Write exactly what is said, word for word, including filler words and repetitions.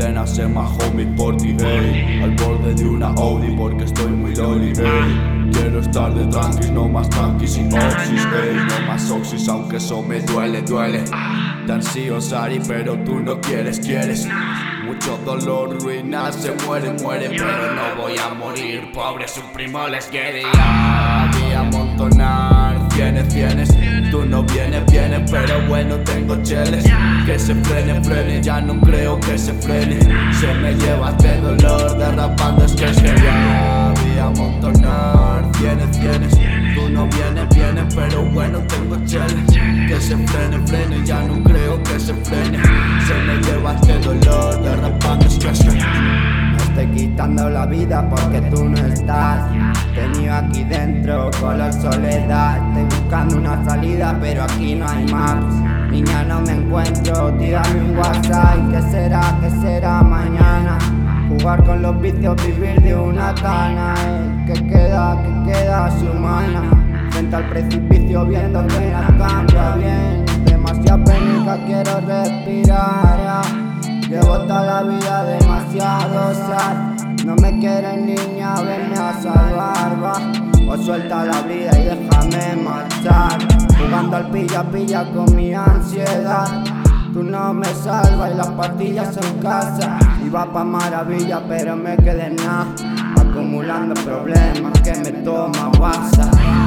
condena ser más homie por ti, hey. Al borde de una Audi porque estoy muy lonely, hey. Quiero estar de tranquis, no más tranquis sin oxis, hey. No más oxis, aunque eso me duele, duele. Te ansío, Sari, pero tú no quieres, quieres. Mucho dolor, ruina, se muere, muere, pero no voy a morir. Pobre, su primo les quiere ya. Voy a amontonar cienes, cienes. Tú no vienes, vienes, pero bueno, tengo cheles. Que se frene, frene, ya no creo que se frene. Se me lleva este dolor derrapando, es que es que ya. Voy a amontonar cienes, cienes. Tú no vienes, vienes, pero bueno, tengo cheles. Que se frene, frene, ya no creo que se frene. Se me lleva este dolor derrapando, es que es que me estoy quitando la vida porque tú no estás. Tenido aquí dentro con la soledad. Estoy buscando una salida pero aquí no hay maps. Niña, no me encuentro, tírame un WhatsApp. ¿Qué será, qué será mañana? Jugar con los vicios, vivir de una cana, eh. ¿Qué queda, qué queda si humana? Frente al precipicio viendo que no cambia bien. Demasiada pénica, quiero respirar, ya. Llevo toda la vida demasiado sad. No me quieres, niña, venme a salvar, va. O suelta la brida y déjame marchar. Jugando al pilla pilla con mi ansiedad. Tú no me salvas y las pastillas son casa. Iba pa' maravilla pero me quedé en nada. Acumulando problemas que me toma WhatsApp.